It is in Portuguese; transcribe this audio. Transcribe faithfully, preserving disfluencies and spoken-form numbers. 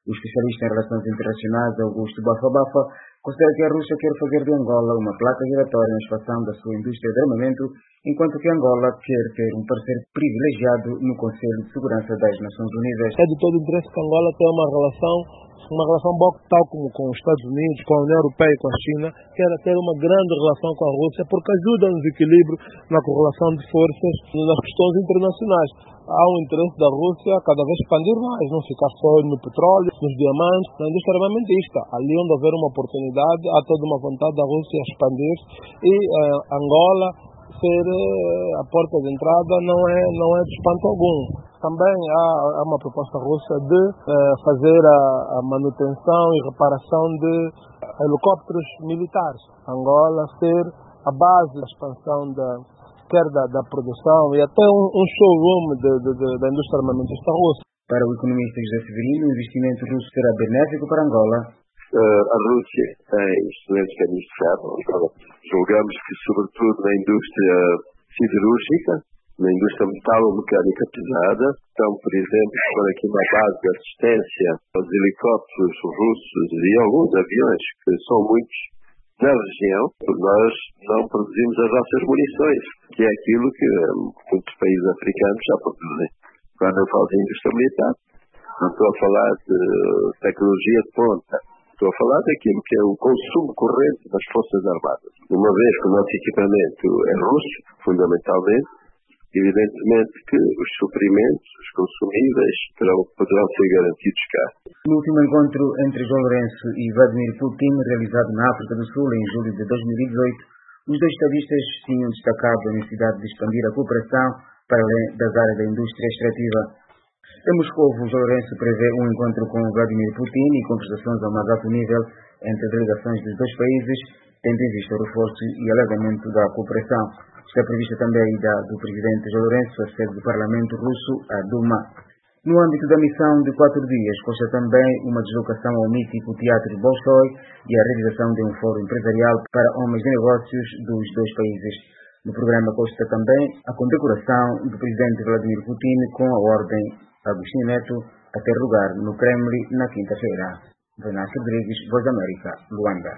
O especialista em relações internacionais, Augusto Bafa-Bafa, considera que a Rússia quer fazer de Angola uma placa giratória na expansão da sua indústria de armamento, enquanto que Angola quer ter um parecer privilegiado no Conselho de Segurança das Nações Unidas. É de todo interesse que Angola tenha uma relação uma relação boa, tal como com os Estados Unidos, com a União Europeia e com a China, quer ter uma grande relação com a Rússia, porque ajuda no equilíbrio, na correlação de forças nas questões internacionais. Há um interesse da Rússia cada vez expandir mais, não ficar só no petróleo, nos diamantes, na indústria armamentista. Ali onde houver uma oportunidade, há toda uma vontade da Rússia expandir e eh, Angola ser eh, a porta de entrada não é, não é de espanto algum. Também há, há uma proposta russa de eh, fazer a, a manutenção e reparação de helicópteros militares. Angola ser a base da expansão da, quer da, da produção e até um, um showroom de, de, de, da indústria armamentista russa. Para o economista José Severino, o investimento russo será benéfico para Angola. Uh, a Rússia tem excelentes caminhos de ferro. Julgamos que, sobretudo na indústria siderúrgica, na indústria metalomecânica pesada, estão, por exemplo, por aqui uma base de assistência aos helicópteros russos e alguns aviões, que são muitos na região. Nós não produzimos as nossas munições, que é aquilo que muitos países africanos já produzem. Quando eu falo de indústria militar, não estou a falar de tecnologia de ponta. Estou a falar daquilo que é o consumo corrente das Forças Armadas. Uma vez que o nosso equipamento é russo, fundamentalmente, evidentemente que os suprimentos, os consumíveis, terão, poderão ser garantidos cá. No último encontro entre João Lourenço e Vladimir Putin, realizado na África do Sul em julho de dois mil e dezoito, os dois estadistas tinham destacado a necessidade de expandir a cooperação para além das áreas da indústria extrativa. Em Moscou, João Lourenço prevê um encontro com Vladimir Putin e conversações ao mais alto nível entre delegações dos dois países, tendo em vista o reforço e alargamento da cooperação. Está prevista também a ida do presidente João Lourenço à sede do Parlamento Russo, a Duma. No âmbito da missão de quatro dias, consta também uma deslocação ao mítico Teatro Bolshoi e a realização de um fórum empresarial para homens de negócios dos dois países. No programa consta também a condecoração do presidente Vladimir Putin com a Ordem Agostinho Neto a ter lugar no Kremlin na quinta-feira. Venâncio Rodrigues, Voz da América, Luanda.